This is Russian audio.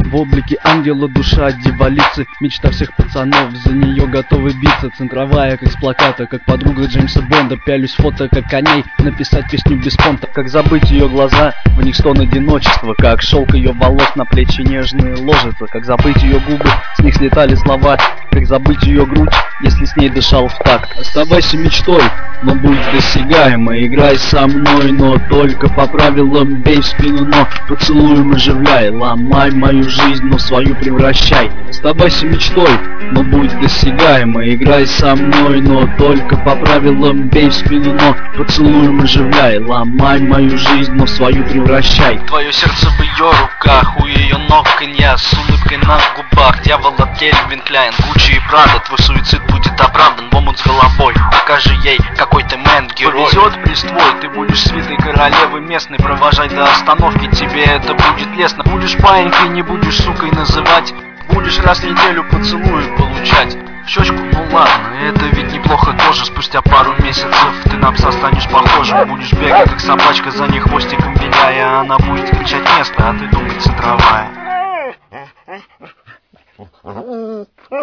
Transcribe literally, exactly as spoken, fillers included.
В облике ангела душа дьяволицы, мечта всех пацанов, за нее готовы биться. Центровая, как с плаката, как подруга Джеймса Бонда. Пялюсь фото, как коней, написать песню без понта. Как забыть ее глаза, в них стон одиночества. Как шелк ее волос на плечи нежные ложится. Как забыть ее губы, с них слетали слова. Как забыть ее грудь, если с ней дышал в такт. Оставайся мечтой, но будь досягаемой. Играй со мной, но только по правилам. Бей в спину, но поцелуем оживляй. Ломай мою жизнь, но свою превращай. Оставайся мечтой, но будь досягаемой. Играй со мной, но только по правилам. Бей в спину, но поцелуем оживляй. Ломай мою жизнь, но свою превращай. Твое сердце в ее руках, у ее ног конья с улыбкой на губах. Дьявол от Кельвин Кляйн, Гуччи и Прада. Твой суицид будет оправдан, в омут с головой. Покажи ей, какой ты мэн-герой. Повезет приствой, ты будешь свитой королевы местной. Провожай до остановки, тебе это будет лестно. Будешь паинькой, не будешь сукой называть. Будешь раз в неделю поцелуй получать. В щечку, ну ладно, это ведь неплохо тоже. Спустя пару месяцев ты на пса станешь похожим. Будешь бегать, как собачка, за ней хвостиком виляя. Она будет кричать место, а ты думать центровая.